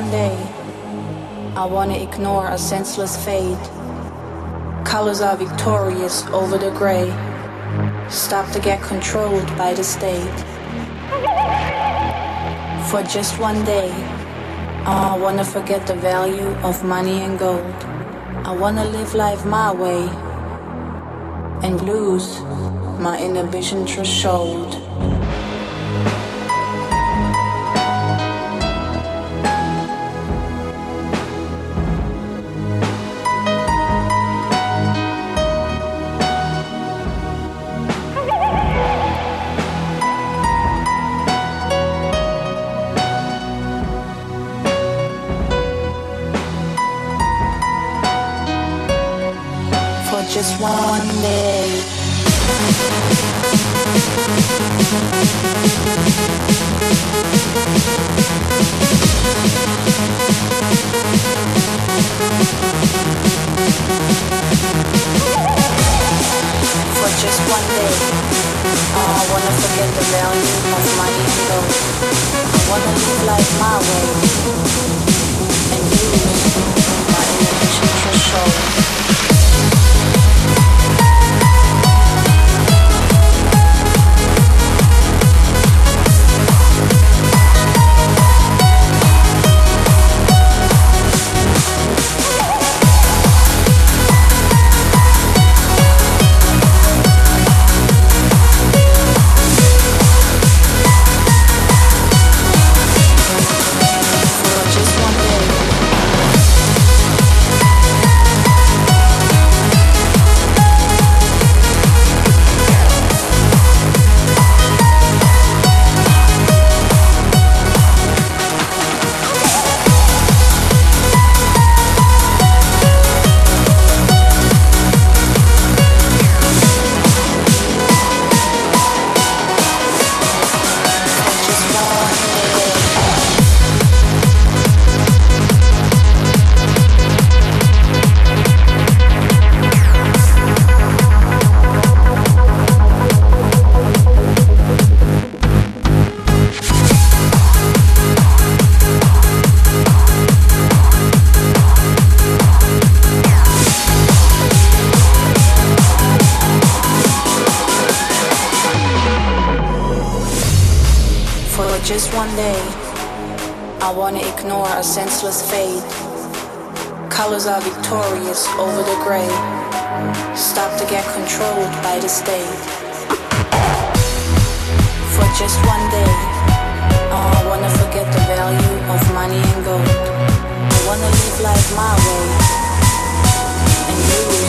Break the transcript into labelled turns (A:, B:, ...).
A: one day, I wanna ignore a senseless fate. Colors are victorious over the gray. Stop to get controlled by the state. For just one day, I wanna forget the value of money and gold. I wanna live life my way and lose my inhibition threshold. Just one day. For just one day, I wanna forget the value of money and gold. I wanna live life my way and lose my inhibition threshold. Just one day, I wanna ignore a senseless fate. Colors are victorious over the gray. Stop to get controlled by the state. For just one day, I wanna forget the value of money and gold. I wanna live life my way and lose